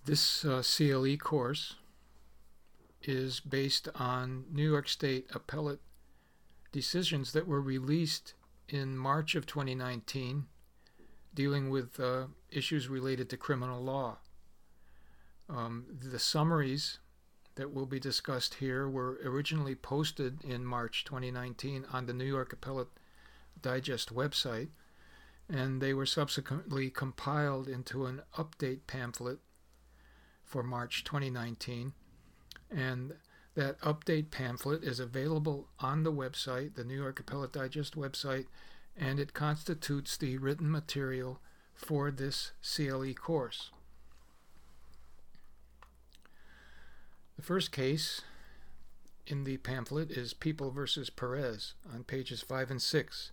This CLE course is based on New York State appellate decisions that were released in March of 2019 dealing with issues related to criminal law. The summaries that will be discussed here were originally posted in March 2019 on the New York Appellate Digest website, and they were subsequently compiled into an update pamphlet for March 2019, and that update pamphlet is available on the website, the New York Appellate Digest website, and it constitutes the written material for this CLE course. The first case in the pamphlet is People v. Perez on pages 5 and 6.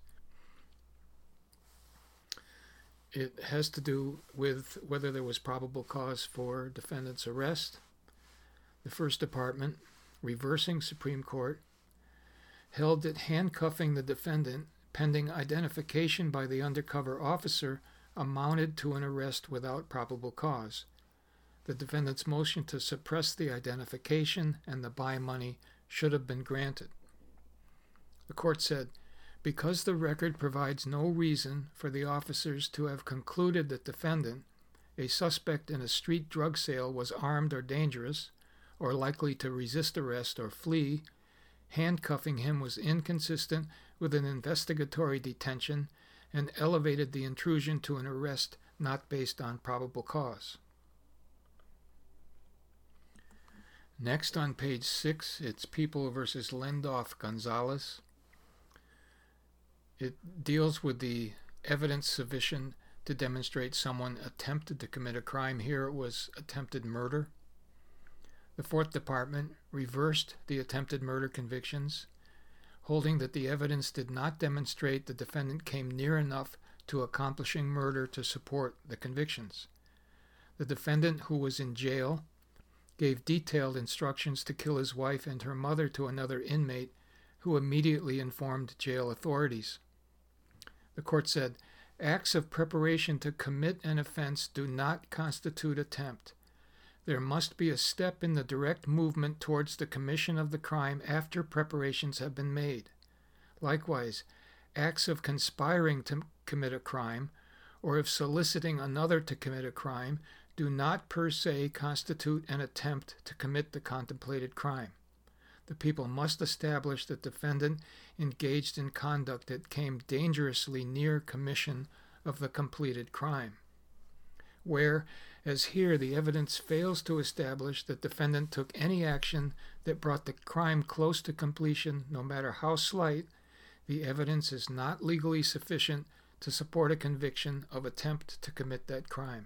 It has to do with whether there was probable cause for defendant's arrest. The First Department, reversing Supreme Court, held that handcuffing the defendant pending identification by the undercover officer amounted to an arrest without probable cause. The defendant's motion to suppress the identification and the buy money should have been granted. The court said, because the record provides no reason for the officers to have concluded that defendant, a suspect in a street drug sale, was armed or dangerous, or likely to resist arrest or flee, handcuffing him was inconsistent with an investigatory detention and elevated the intrusion to an arrest not based on probable cause. Next on page 6, it's People v. Lendoff-Gonzalez. It deals with the evidence sufficient to demonstrate someone attempted to commit a crime. Here it was attempted murder. The Fourth Department reversed the attempted murder convictions, holding that the evidence did not demonstrate the defendant came near enough to accomplishing murder to support the convictions. The defendant, who was in jail, gave detailed instructions to kill his wife and her mother to another inmate, who immediately informed jail authorities. The court said, acts of preparation to commit an offense do not constitute attempt. There must be a step in the direct movement towards the commission of the crime after preparations have been made. Likewise, acts of conspiring to commit a crime, or of soliciting another to commit a crime, do not per se constitute an attempt to commit the contemplated crime. The people must establish that the defendant engaged in conduct that came dangerously near commission of the completed crime. Where, as here, the evidence fails to establish that the defendant took any action that brought the crime close to completion, no matter how slight, the evidence is not legally sufficient to support a conviction of attempt to commit that crime.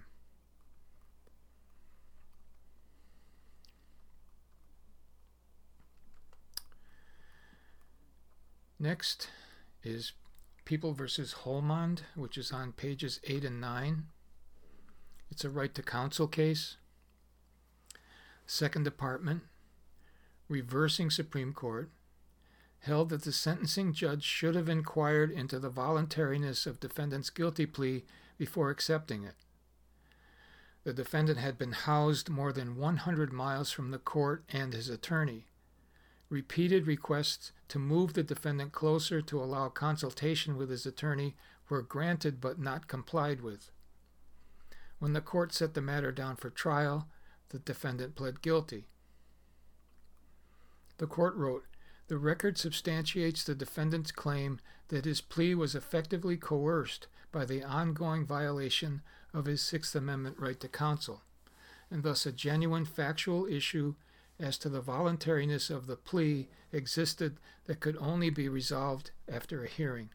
Next is People v. Holmond, which is on pages 8 and 9. It's a right to counsel case. Second Department, reversing Supreme Court, held that the sentencing judge should have inquired into the voluntariness of defendant's guilty plea before accepting it. The defendant had been housed more than 100 miles from the court and his attorney. Repeated requests to move the defendant closer to allow consultation with his attorney were granted but not complied with. When the court set the matter down for trial, the defendant pled guilty. The court wrote, "The record substantiates the defendant's claim that his plea was effectively coerced by the ongoing violation of his Sixth Amendment right to counsel, and thus a genuine factual issue as to the voluntariness of the plea existed that could only be resolved after a hearing."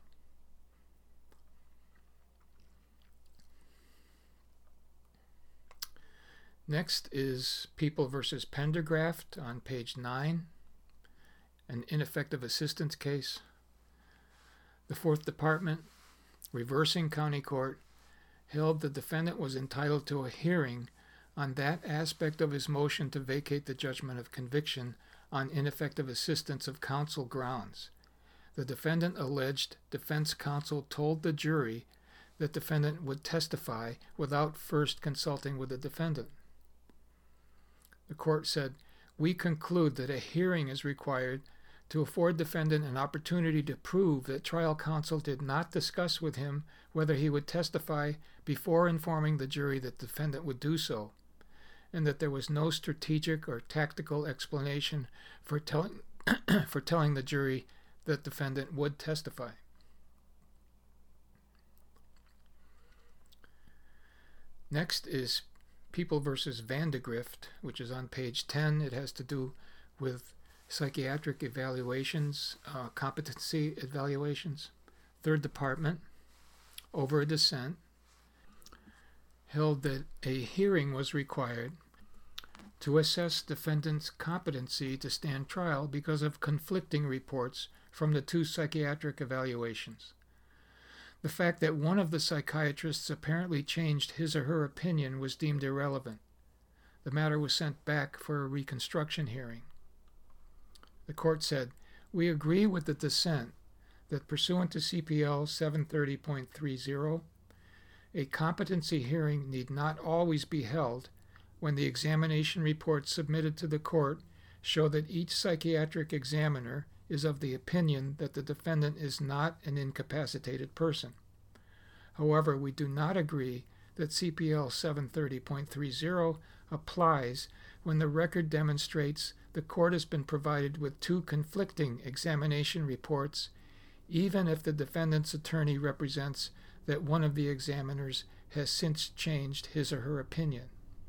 Next is People v. Pendergraft on page 9, an ineffective assistance case. The Fourth Department, reversing County Court, held the defendant was entitled to a hearing on that aspect of his motion to vacate the judgment of conviction on ineffective assistance of counsel grounds. The defendant alleged defense counsel told the jury that defendant would testify without first consulting with the defendant. The court said, "We conclude that a hearing is required to afford defendant an opportunity to prove that trial counsel did not discuss with him whether he would testify before informing the jury that the defendant would do so, and that there was no strategic or tactical explanation for telling for telling the jury that the defendant would testify." Next is People versus Vandegrift, which is on page 10. It has to do with psychiatric evaluations, competency evaluations. Third Department, over a dissent, held that a hearing was required to assess defendant's competency to stand trial because of conflicting reports from the two psychiatric evaluations. The fact that one of the psychiatrists apparently changed his or her opinion was deemed irrelevant. The matter was sent back for a reconstruction hearing. The court said, "We agree with the dissent that pursuant to CPL 730.30, a competency hearing need not always be held when the examination reports submitted to the court show that each psychiatric examiner is of the opinion that the defendant is not an incapacitated person. However, we do not agree that CPL 730.30 applies when the record demonstrates the court has been provided with two conflicting examination reports, even if the defendant's attorney represents that one of the examiners has since changed his or her opinion."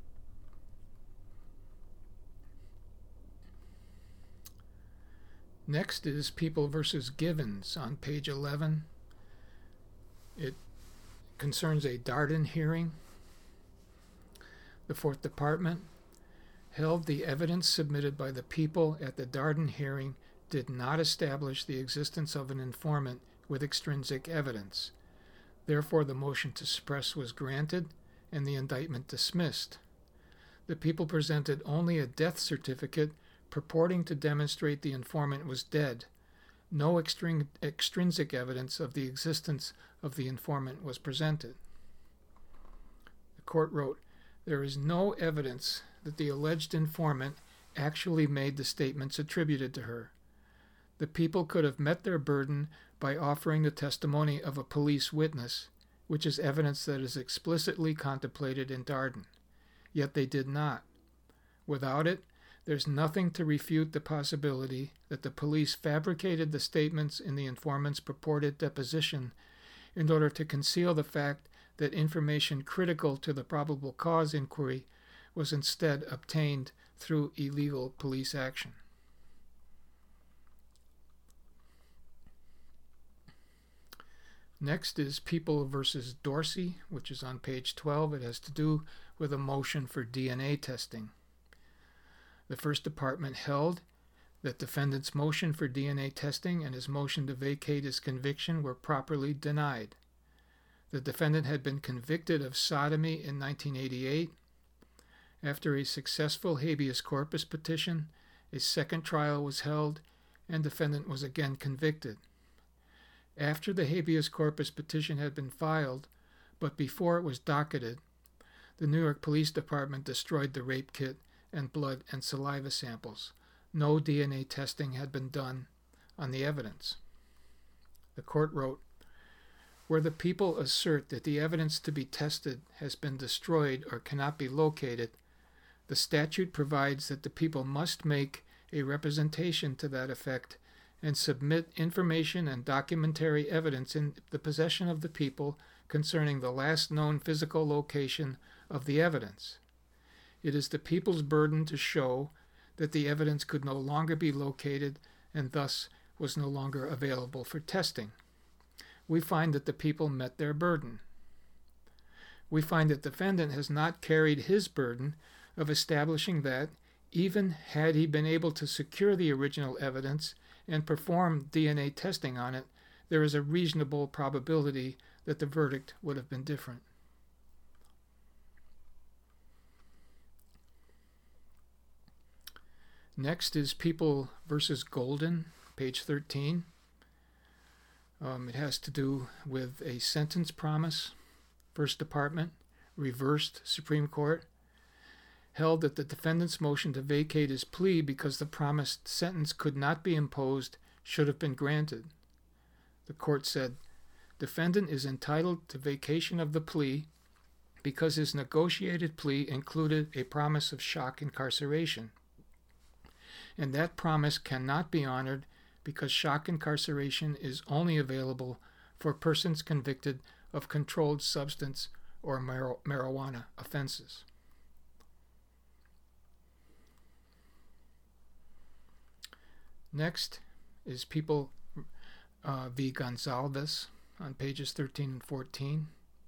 Next is People versus Givens on page 11. It concerns a Darden hearing. The Fourth Department held the evidence submitted by the people at the Darden hearing did not establish the existence of an informant with extrinsic evidence. Therefore, the motion to suppress was granted and the indictment dismissed. The people presented only a death certificate purporting to demonstrate the informant was dead. No extrinsic evidence of the existence of the informant was presented. The court wrote, "There is no evidence that the alleged informant actually made the statements attributed to her. The people could have met their burden by offering the testimony of a police witness, which is evidence that is explicitly contemplated in Darden. Yet they did not. Without it, there's nothing to refute the possibility that the police fabricated the statements in the informant's purported deposition in order to conceal the fact that information critical to the probable cause inquiry was instead obtained through illegal police action." Next is People versus Dorsey, which is on page 12. It has to do with a motion for DNA testing. The First Department held that defendant's motion for DNA testing and his motion to vacate his conviction were properly denied. The defendant had been convicted of sodomy in 1988. After a successful habeas corpus petition, a second trial was held and defendant was again convicted. After the habeas corpus petition had been filed, but before it was docketed, the New York Police Department destroyed the rape kit and blood and saliva samples. No DNA testing had been done on the evidence. The court wrote, "Where the people assert that the evidence to be tested has been destroyed or cannot be located, the statute provides that the people must make a representation to that effect and submit information and documentary evidence in the possession of the people concerning the last known physical location of the evidence. It is the people's burden to show that the evidence could no longer be located and thus was no longer available for testing. We find that the people met their burden. We find that the defendant has not carried his burden of establishing that, even had he been able to secure the original evidence and perform DNA testing on it, there is a reasonable probability that the verdict would have been different." Next is People versus Golden, page 13. It has to do with a sentence promise. First Department, reversed Supreme Court. held that the defendant's motion to vacate his plea because the promised sentence could not be imposed should have been granted. The court said, defendant is entitled to vacation of the plea because his negotiated plea included a promise of shock incarceration, and that promise cannot be honored because shock incarceration is only available for persons convicted of controlled substance or marijuana offenses. Next is People v. Gonsalves on pages 13 and 14.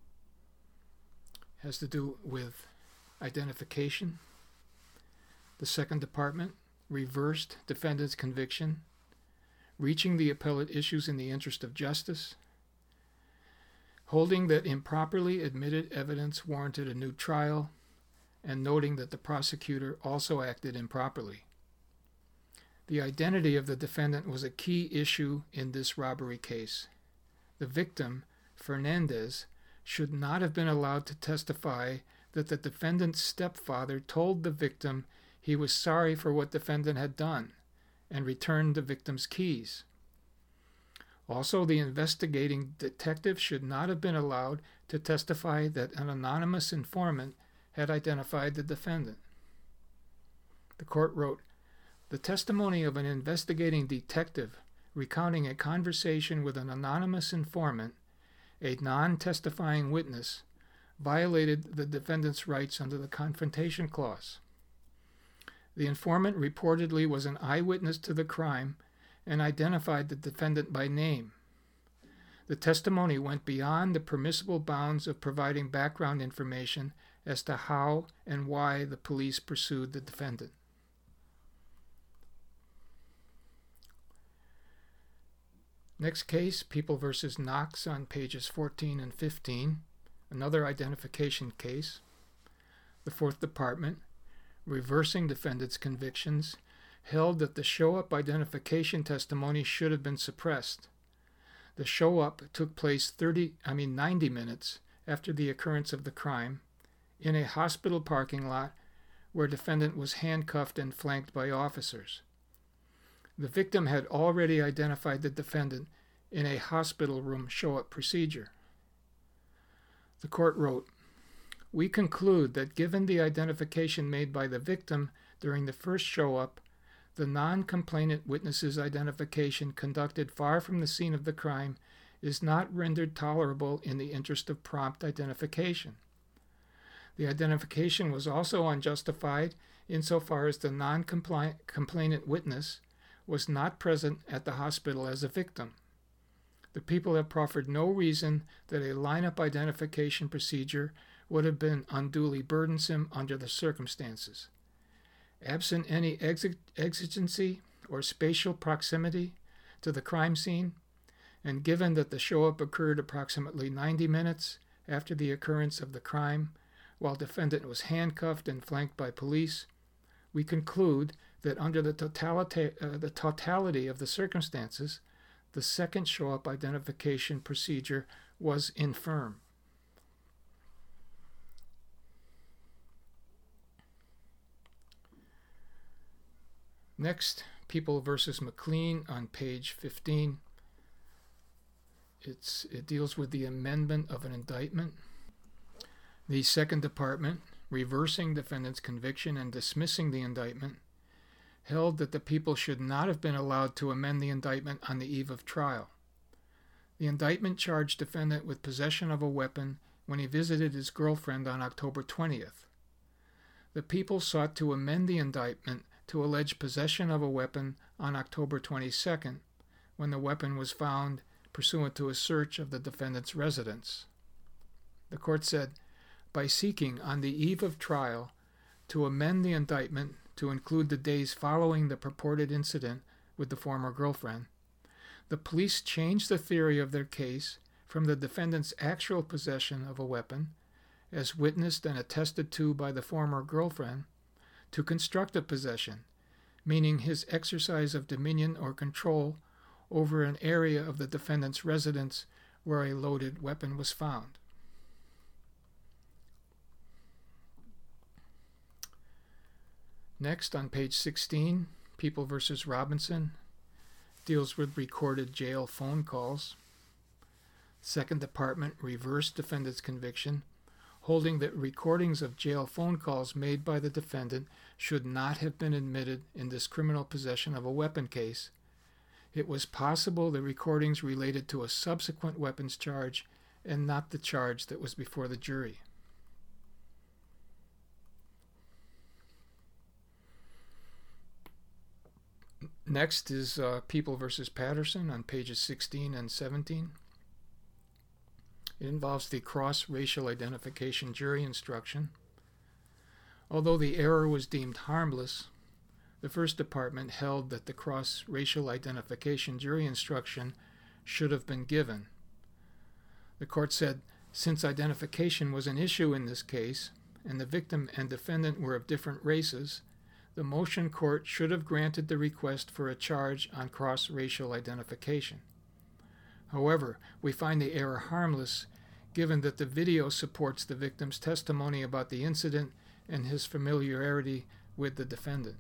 Has to do with identification. The Second Department reversed defendant's conviction, reaching the appellate issues in the interest of justice, holding that improperly admitted evidence warranted a new trial, and noting that the prosecutor also acted improperly. The identity of the defendant was a key issue in this robbery case. The victim, Fernandez, should not have been allowed to testify that the defendant's stepfather told the victim he was sorry for what defendant had done and returned the victim's keys. Also, the investigating detective should not have been allowed to testify that an anonymous informant had identified the defendant. The court wrote, the testimony of an investigating detective recounting a conversation with an anonymous informant, a non-testifying witness, violated the defendant's rights under the Confrontation Clause. The informant reportedly was an eyewitness to the crime and identified the defendant by name. The testimony went beyond the permissible bounds of providing background information as to how and why the police pursued the defendant. Next case, People v. Knox on pages 14 and 15, another identification case. The Fourth Department, reversing defendant's convictions, held that the show-up identification testimony should have been suppressed. The show-up took place 90 minutes after the occurrence of the crime in a hospital parking lot where defendant was handcuffed and flanked by officers. The victim had already identified the defendant in a hospital room show-up procedure. The court wrote, we conclude that given the identification made by the victim during the first show-up, the non-complainant witness's identification conducted far from the scene of the crime is not rendered tolerable in the interest of prompt identification. The identification was also unjustified insofar as the non-complainant witness was not present at the hospital as a victim. The people have proffered no reason that a lineup identification procedure would have been unduly burdensome under the circumstances. Absent any exigency or spatial proximity to the crime scene, and given that the show-up occurred approximately 90 minutes after the occurrence of the crime, while defendant was handcuffed and flanked by police, we conclude that under the totality of the circumstances, the second show-up identification procedure was infirm. Next, People v. McLean on page 15. It deals with the amendment of an indictment. The Second Department, reversing defendant's conviction and dismissing the indictment, held that the people should not have been allowed to amend the indictment on the eve of trial. The indictment charged defendant with possession of a weapon when he visited his girlfriend on October 20th. The people sought to amend the indictment to allege possession of a weapon on October 22nd, when the weapon was found pursuant to a search of the defendant's residence. The court said, by seeking on the eve of trial to amend the indictment to include the days following the purported incident with the former girlfriend, the police changed the theory of their case from the defendant's actual possession of a weapon, as witnessed and attested to by the former girlfriend, to constructive possession, meaning his exercise of dominion or control over an area of the defendant's residence where a loaded weapon was found. Next, on page 16, People v. Robinson deals with recorded jail phone calls. Second Department reversed defendant's conviction, holding that recordings of jail phone calls made by the defendant should not have been admitted in this criminal possession of a weapon case. It was possible the recordings related to a subsequent weapons charge and not the charge that was before the jury. Next is People v. Patterson on pages 16 and 17. It involves the cross-racial identification jury instruction. Although the error was deemed harmless, the First Department held that the cross-racial identification jury instruction should have been given. The court said, since identification was an issue in this case, and the victim and defendant were of different races, the motion court should have granted the request for a charge on cross-racial identification. However, we find the error harmless, given that the video supports the victim's testimony about the incident and his familiarity with the defendant.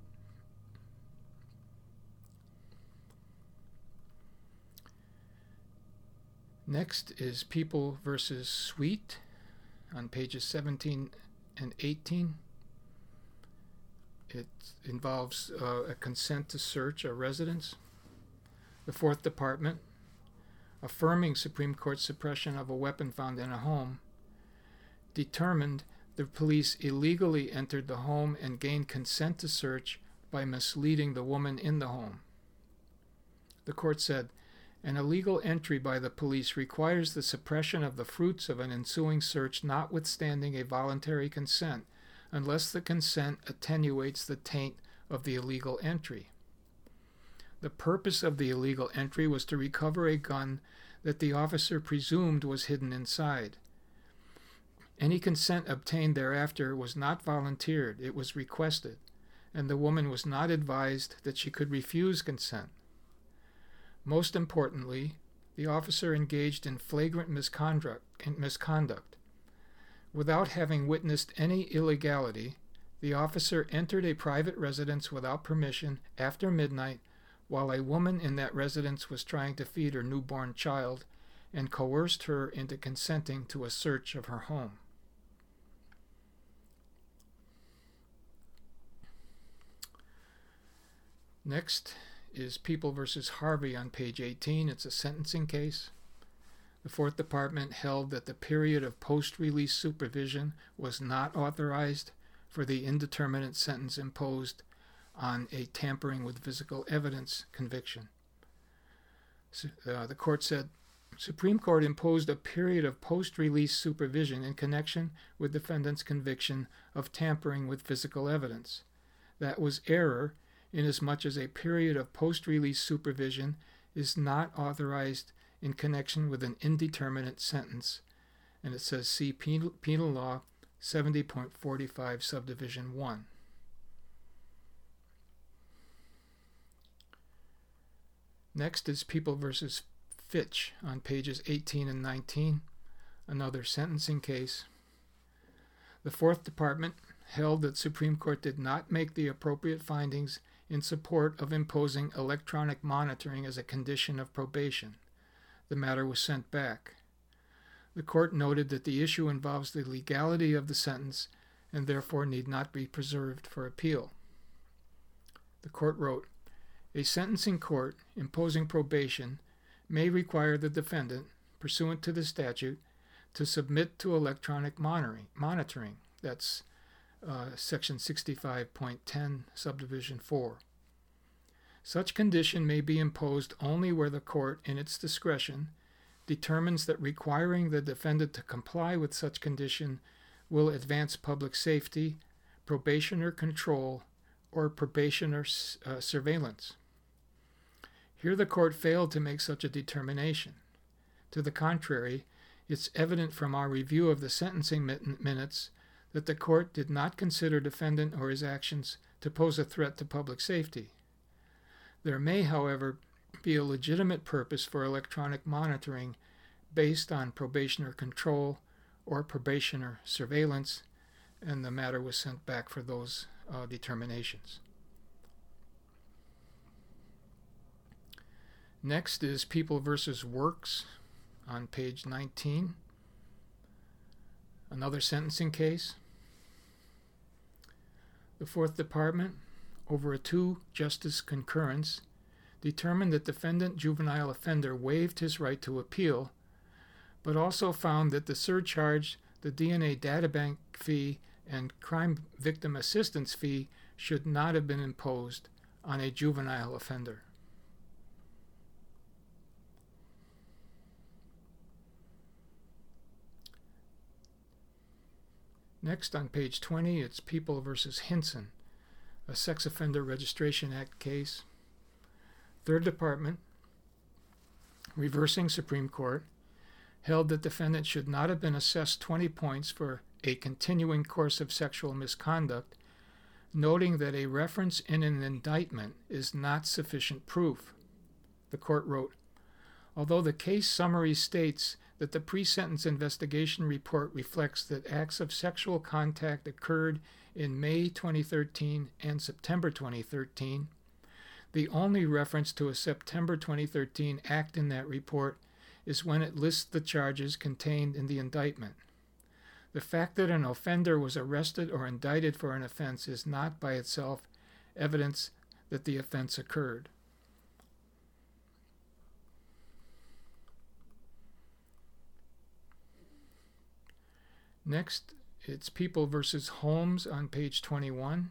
Next is People v. Sweet on pages 17 and 18. It involves a consent to search a residence. The Fourth Department, affirming Supreme Court suppression of a weapon found in a home, determined the police illegally entered the home and gained consent to search by misleading the woman in the home. The court said, an illegal entry by the police requires the suppression of the fruits of an ensuing search notwithstanding a voluntary consent, unless the consent attenuates the taint of the illegal entry. The purpose of the illegal entry was to recover a gun that the officer presumed was hidden inside. Any consent obtained thereafter was not volunteered, it was requested, and the woman was not advised that she could refuse consent. Most importantly, the officer engaged in flagrant misconduct. Without having witnessed any illegality, the officer entered a private residence without permission after midnight while a woman in that residence was trying to feed her newborn child and coerced her into consenting to a search of her home. Next is People v. Harvey on page 18. It's a sentencing case. The Fourth Department held that the period of post-release supervision was not authorized for the indeterminate sentence imposed on a tampering with physical evidence conviction. The court said, Supreme Court imposed a period of post-release supervision in connection with defendant's conviction of tampering with physical evidence. That was error, inasmuch as a period of post-release supervision is not authorized in connection with an indeterminate sentence. And it says, see Penal Law 70.45 Subdivision 1. Next is People v. Fitch on pages 18 and 19, another sentencing case. The Fourth Department held that Supreme Court did not make the appropriate findings in support of imposing electronic monitoring as a condition of probation. The matter was sent back. The court noted that the issue involves the legality of the sentence and therefore need not be preserved for appeal. The court wrote, a sentencing court imposing probation may require the defendant, pursuant to the statute, to submit to electronic monitoring. That's Section 65.10, Subdivision 4. Such condition may be imposed only where the court, in its discretion, determines that requiring the defendant to comply with such condition will advance public safety, probationer control, or probationer surveillance. Here the court failed to make such a determination. To the contrary, it's evident from our review of the sentencing minutes that the court did not consider defendant or his actions to pose a threat to public safety. There may, however, be a legitimate purpose for electronic monitoring based on probationer control or probationer surveillance, and the matter was sent back for those determinations. Next is People versus Works on page 19. Another sentencing case. The Fourth Department, over a 2-justice concurrence, determined that defendant juvenile offender waived his right to appeal, but also found that the surcharge, the DNA databank fee, and crime victim assistance fee should not have been imposed on a juvenile offender. Next, on page 20, it's People versus Hinson, a Sex Offender Registration Act case. Third Department, reversing Supreme Court, held that defendant should not have been assessed 20 points for a continuing course of sexual misconduct, noting that a reference in an indictment is not sufficient proof. The court wrote, although the case summary states that the pre-sentence investigation report reflects that acts of sexual contact occurred in May 2013 and September 2013, the only reference to a September 2013 act in that report is when it lists the charges contained in the indictment. The fact that an offender was arrested or indicted for an offense is not by itself evidence that the offense occurred. Next, it's People versus Holmes on page 21.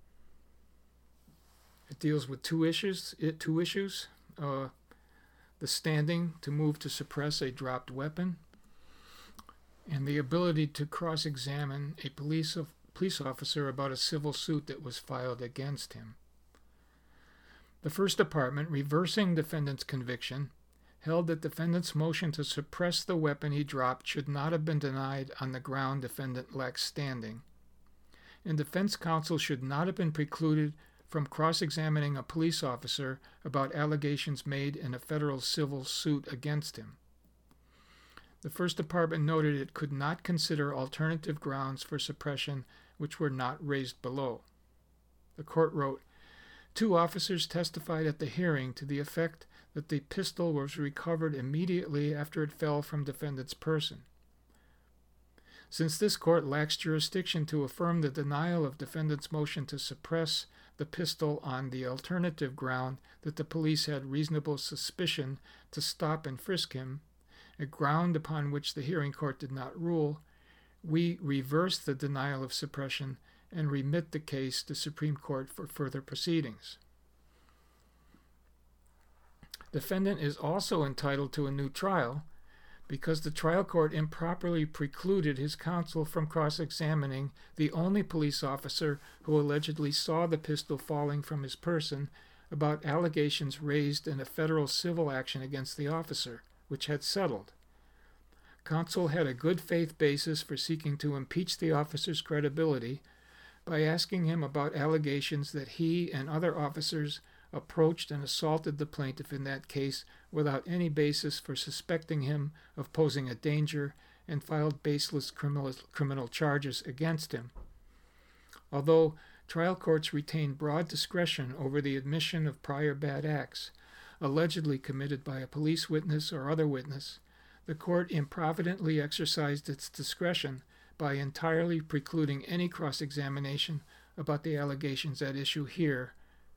It deals with two issues. The standing to move to suppress a dropped weapon and the ability to cross-examine a police officer about a civil suit that was filed against him. The First Department, reversing defendant's conviction, held that defendant's motion to suppress the weapon he dropped should not have been denied on the ground defendant lacks standing, and defense counsel should not have been precluded from cross-examining a police officer about allegations made in a federal civil suit against him. The First Department noted it could not consider alternative grounds for suppression which were not raised below. The court wrote, 2 officers testified at the hearing to the effect that the pistol was recovered immediately after it fell from defendant's person. Since this court lacks jurisdiction to affirm the denial of defendant's motion to suppress the pistol on the alternative ground that the police had reasonable suspicion to stop and frisk him, a ground upon which the hearing court did not rule, we reverse the denial of suppression and remit the case to Supreme Court for further proceedings. Defendant is also entitled to a new trial because the trial court improperly precluded his counsel from cross-examining the only police officer who allegedly saw the pistol falling from his person about allegations raised in a federal civil action against the officer, which had settled. Counsel had a good faith basis for seeking to impeach the officer's credibility by asking him about allegations that he and other officers approached and assaulted the plaintiff in that case without any basis for suspecting him of posing a danger and filed baseless criminal charges against him. Although trial courts retain broad discretion over the admission of prior bad acts, allegedly committed by a police witness or other witness, the court improvidently exercised its discretion by entirely precluding any cross-examination about the allegations at issue here.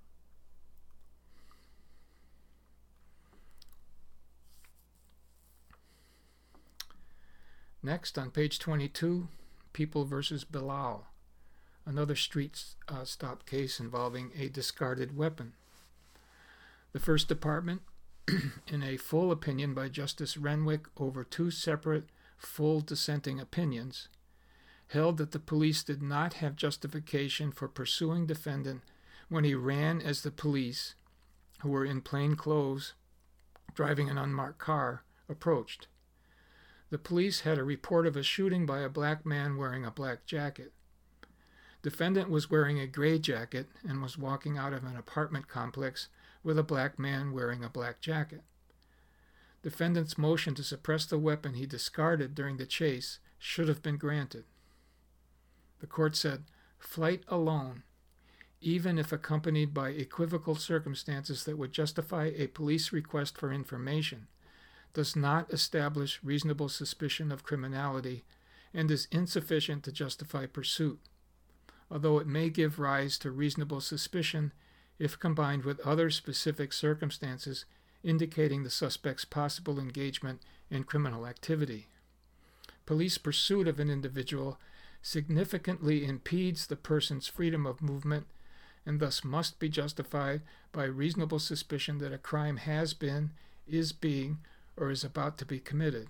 Next, on page 22, People versus Bilal, another street stop case involving a discarded weapon. The First Department, in a full opinion by Justice Renwick over 2 separate full dissenting opinions, held that the police did not have justification for pursuing defendant when he ran as the police, who were in plain clothes, driving an unmarked car, approached. The police had a report of a shooting by a black man wearing a black jacket. Defendant was wearing a gray jacket and was walking out of an apartment complex with a black man wearing a black jacket. Defendant's motion to suppress the weapon he discarded during the chase should have been granted. The court said, flight alone even if accompanied by equivocal circumstances that would justify a police request for information, does not establish reasonable suspicion of criminality and is insufficient to justify pursuit, although it may give rise to reasonable suspicion if combined with other specific circumstances indicating the suspect's possible engagement in criminal activity. Police pursuit of an individual significantly impedes the person's freedom of movement and thus must be justified by reasonable suspicion that a crime has been, is being, or is about to be committed.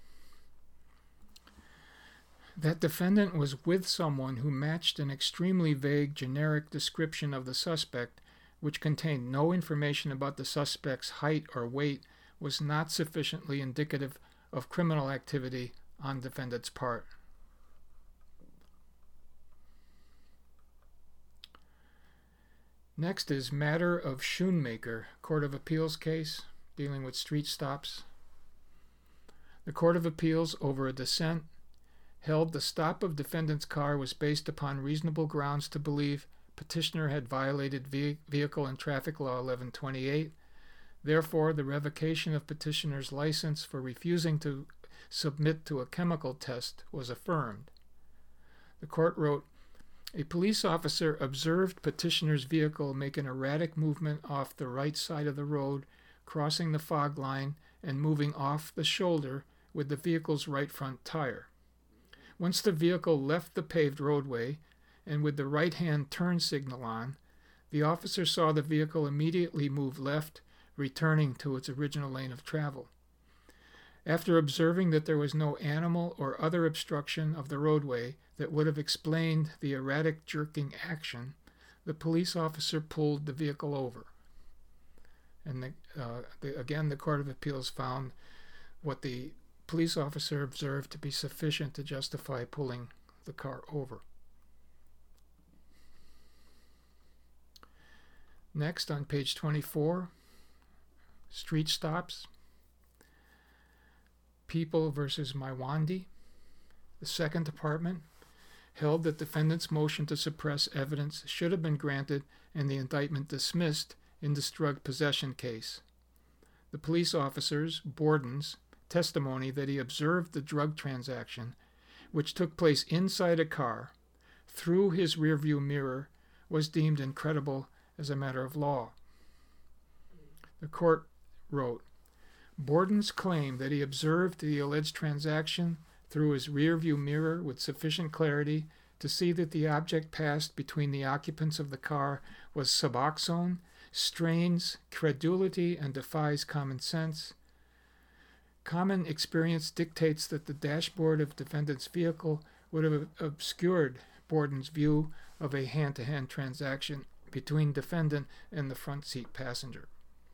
That defendant was with someone who matched an extremely vague generic description of the suspect, which contained no information about the suspect's height or weight, was not sufficiently indicative of criminal activity on defendant's part. Next is matter of Schoonmaker, Court of Appeals case dealing with street stops. The Court of Appeals, over a dissent, held the stop of defendant's car was based upon reasonable grounds to believe petitioner had violated Vehicle and Traffic Law 1128. Therefore, the revocation of petitioner's license for refusing to submit to a chemical test was affirmed. The court wrote, "A police officer observed petitioner's vehicle make an erratic movement off the right side of the road, crossing the fog line and moving off the shoulder with the vehicle's right front tire. Once the vehicle left the paved roadway, and with the right-hand turn signal on, the officer saw the vehicle immediately move left, returning to its original lane of travel. After observing that there was no animal or other obstruction of the roadway that would have explained the erratic jerking action, the police officer pulled the vehicle over." And again, the Court of Appeals found what the police officer observed to be sufficient to justify pulling the car over. Next, on page 24, street stops. People versus Maiwandi. The Second Department held that defendant's motion to suppress evidence should have been granted and the indictment dismissed in this drug possession case. The police officer's, Borden's, testimony that he observed the drug transaction, which took place inside a car, through his rearview mirror, was deemed incredible as a matter of law. The court wrote, "Borden's claim that he observed the alleged transaction through his rearview mirror with sufficient clarity to see that the object passed between the occupants of the car was Suboxone strains credulity and defies common sense. Common experience dictates that the dashboard of defendant's vehicle would have obscured Borden's view of a hand-to-hand transaction between defendant and the front seat passenger."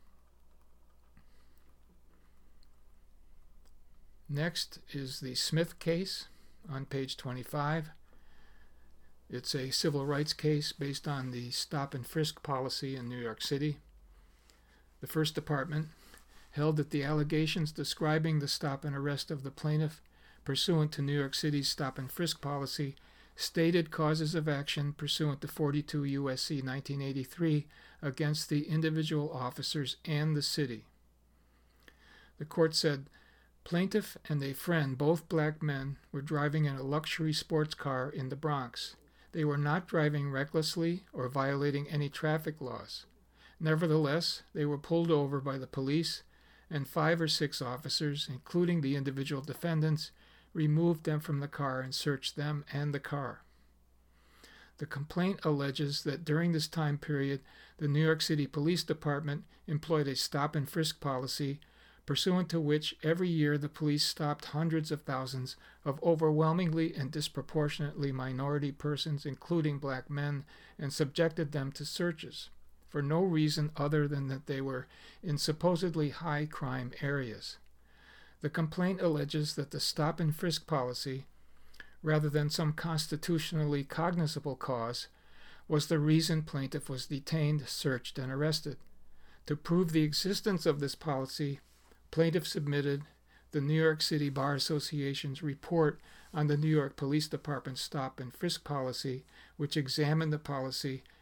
Next is the Smith case on page 25. It's a civil rights case based on the stop and frisk policy in New York City. The First Department held that the allegations describing the stop and arrest of the plaintiff pursuant to New York City's stop and frisk policy stated causes of action pursuant to 42 U.S.C. 1983 against the individual officers and the city. The court said, "Plaintiff and a friend, both black men, were driving in a luxury sports car in the Bronx. They were not driving recklessly or violating any traffic laws. Nevertheless, they were pulled over by the police, and 5 or 6 officers, including the individual defendants, removed them from the car and searched them and the car. The complaint alleges that during this time period, the New York City Police Department employed a stop and frisk policy pursuant to which every year the police stopped hundreds of thousands of overwhelmingly and disproportionately minority persons, including black men, and subjected them to searches for no reason other than that they were in supposedly high crime areas. The complaint alleges that the stop and frisk policy, rather than some constitutionally cognizable cause, was the reason plaintiff was detained, searched, and arrested. To prove the existence of this policy, plaintiff submitted the New York City Bar Association's report on the New York Police Department's stop and frisk policy, which examined the policy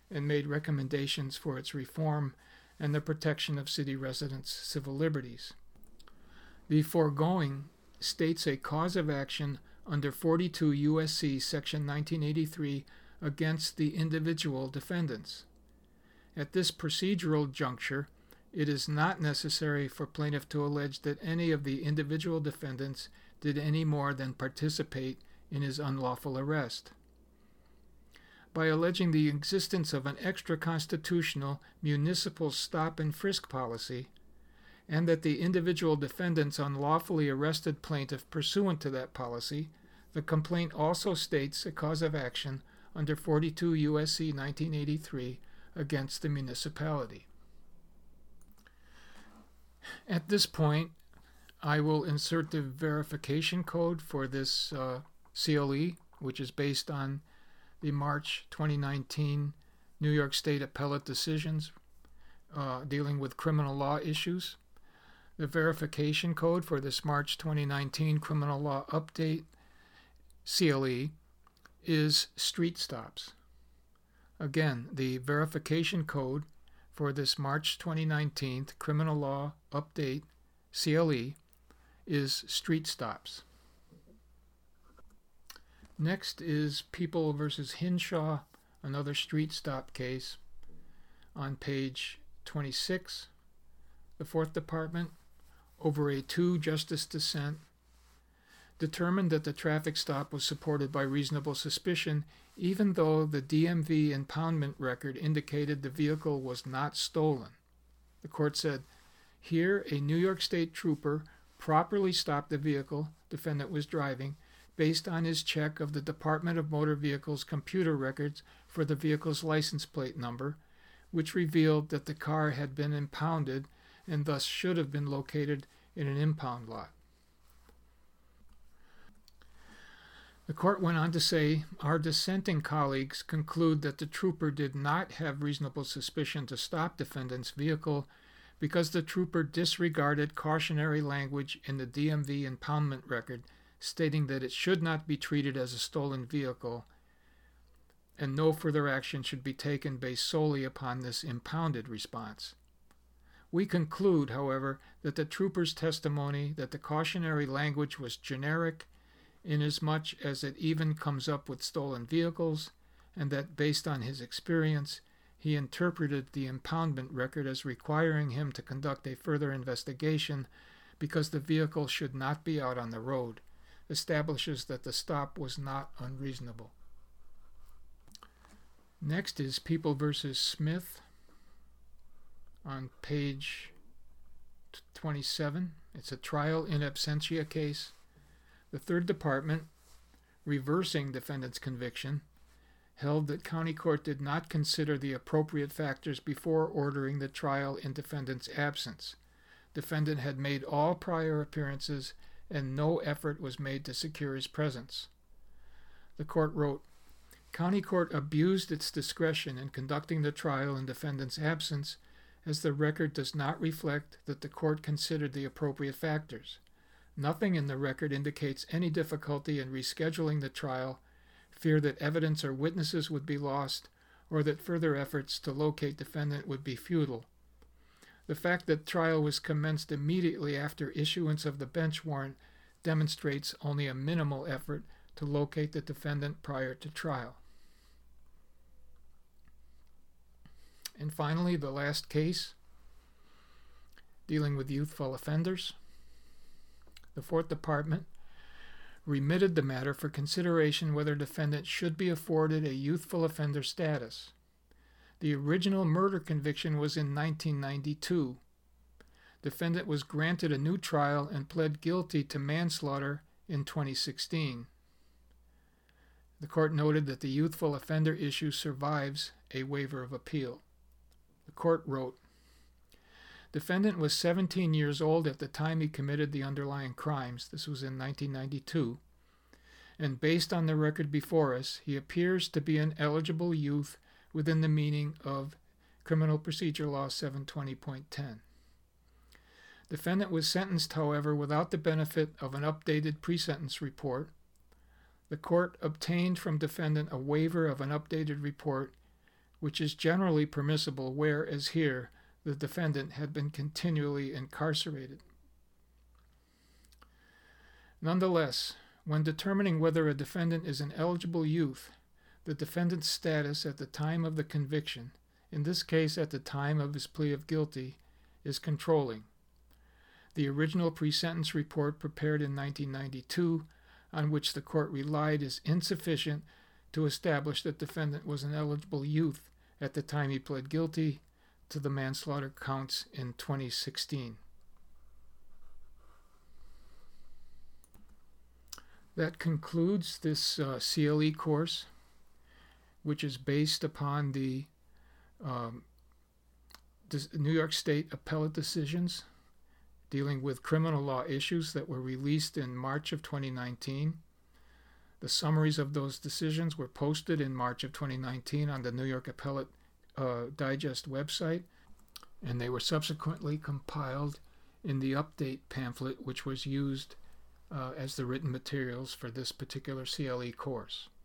and made recommendations for its reform and the protection of city residents' civil liberties. The foregoing states a cause of action under 42 U.S.C. Section 1983 against the individual defendants. At this procedural juncture, it is not necessary for plaintiff to allege that any of the individual defendants did any more than participate in his unlawful arrest. By alleging the existence of an extra-constitutional municipal stop and frisk policy, and that the individual defendants unlawfully arrested plaintiff pursuant to that policy, the complaint also states a cause of action under 42 U.S.C. 1983 against the municipality. At this point, I will insert the verification code for this CLE, which is based on the March 2019 New York State appellate decisions dealing with criminal law issues. The verification code for this March 2019 criminal law update CLE is street stops. Again, the verification code for this March 2019 criminal law update CLE is street stops. Next is People v. Hinshaw, another street stop case. On page 26, the Fourth Department, over a 2-justice dissent, determined that the traffic stop was supported by reasonable suspicion, even though the DMV impoundment record indicated the vehicle was not stolen. The court said, here a New York State trooper properly stopped the vehicle defendant was driving based on his check of the Department of Motor Vehicles computer records for the vehicle's license plate number, which revealed that the car had been impounded and thus should have been located in an impound lot. The court went on to say, our dissenting colleagues conclude that the trooper did not have reasonable suspicion to stop defendant's vehicle because the trooper disregarded cautionary language in the DMV impoundment record stating that it should not be treated as a stolen vehicle and no further action should be taken based solely upon this impounded response. We conclude, however, that the trooper's testimony that the cautionary language was generic inasmuch as it even comes up with stolen vehicles, and that based on his experience, he interpreted the impoundment record as requiring him to conduct a further investigation because the vehicle should not be out on the road, establishes that the stop was not unreasonable. Next is People v. Smith on page 27. It's a trial in absentia case. The Third Department, reversing defendant's conviction, held that county court did not consider the appropriate factors before ordering the trial in defendant's absence. Defendant had made all prior appearances and no effort was made to secure his presence. The court wrote, county court abused its discretion in conducting the trial in defendant's absence as the record does not reflect that the court considered the appropriate factors. Nothing in the record indicates any difficulty in rescheduling the trial, fear that evidence or witnesses would be lost, or that further efforts to locate defendant would be futile. The fact that trial was commenced immediately after issuance of the bench warrant demonstrates only a minimal effort to locate the defendant prior to trial. And finally, the last case, dealing with youthful offenders. The Fourth Department remitted the matter for consideration whether defendant should be afforded a youthful offender status. The original murder conviction was in 1992. Defendant was granted a new trial and pled guilty to manslaughter in 2016. The court noted that the youthful offender issue survives a waiver of appeal. The court wrote, defendant was 17 years old at the time he committed the underlying crimes. This was in 1992. And based on the record before us, he appears to be an eligible youth within the meaning of Criminal Procedure Law 720.10. Defendant was sentenced, however, without the benefit of an updated pre-sentence report. The court obtained from defendant a waiver of an updated report, which is generally permissible where, as here, the defendant had been continually incarcerated. Nonetheless, when determining whether a defendant is an eligible youth, the defendant's status at the time of the conviction, in this case at the time of his plea of guilty, is controlling. The original pre-sentence report prepared in 1992, on which the court relied, is insufficient to establish that the defendant was an eligible youth at the time he pled guilty to the manslaughter counts in 2016. That concludes this CLE course, which is based upon the New York State appellate decisions dealing with criminal law issues that were released in March of 2019. The summaries of those decisions were posted in March of 2019 on the New York Appellate Digest website, and they were subsequently compiled in the update pamphlet, which was used as the written materials for this particular CLE course.